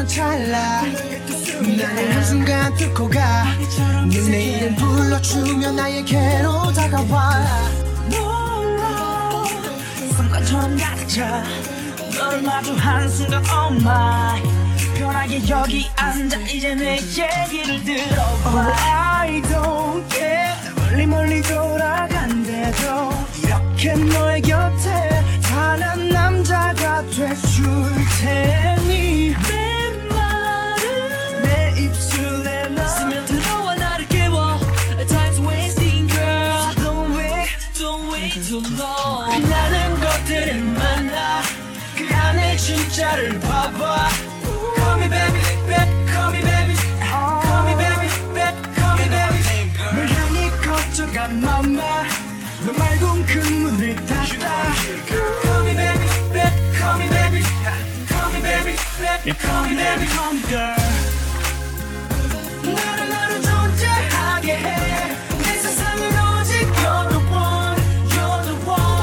찰나 나는 한순간 뚫고 가 내 이름 불러주며 나에게로 다가와 몰라 순간처럼 가득 차 너를 마주한 순간 oh my 편하게 여기 앉아 이제 내 얘기를 들어봐 Oh I don't care 멀리 돌아간대도 이렇게 너의 곁에 단 한 남자가 돼줄 테니 내 말은 내 입술에 너 스며 들어와 나를 깨워 Time's wasting girl Don't wait too long 빛나는 것들을 만나 그 안에 진짜를 봐봐 Call me baby, baby, call me baby Call me baby, baby, call me baby 널 향해 커져가 mama 너 말곤 그 문을 닫아 Call me baby, baby, call me baby Call me baby, baby, call me baby Call me girl 나를 존재하게 해내 세상은 오직 You're the one, you're the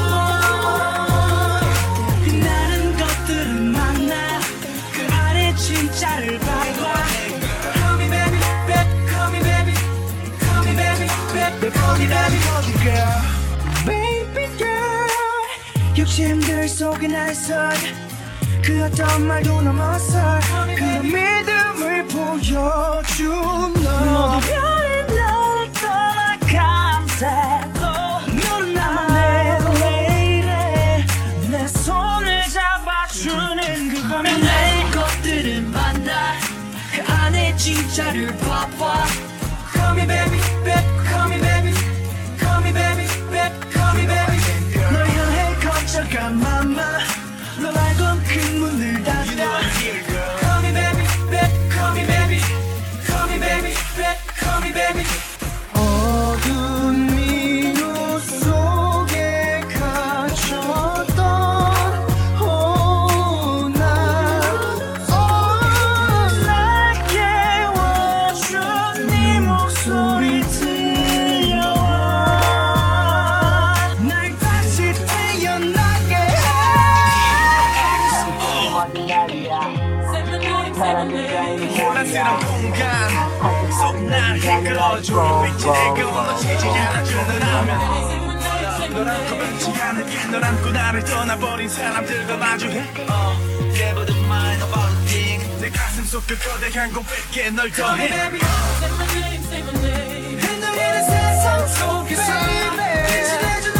one 빛나는 것들을 만나 그 안에 진짜를 봐봐 Call me baby, baby, call me baby Call me baby, baby, call me baby, call me girl Baby girl 욕심들 속에 날선 그 어떤 말도 넘어서 그 믿음을 보여준 너 모두 별이 날 떠나간대도 너는 나만의 나만의 lady 내 손을 잡아주는 그거면 내 것들을 만나 그 안에 진짜를 봐봐 Call me baby, baby, call me baby Call me baby, baby, call me baby 널 향해 커져가 mama 너 말곤 그 문을 닫아 Call me baby, baby, call me baby Call me baby, baby, call me baby 어두운 미로 속에 갇혔던 날 깨워준 네 목소리 들려와 날 다시 태어나게 해 혼란스러운 공간 속날 이끌어줘 빛이 되고 놓치지 않아주는 라면 널 안고 변치 않을게 널 안고 나를 떠나버린 사람들과 마주해 Never the mind about a thing 내 가슴 속 그 거대한 공백에 널 더해 흔들리는 세상 속에서 빛이 내준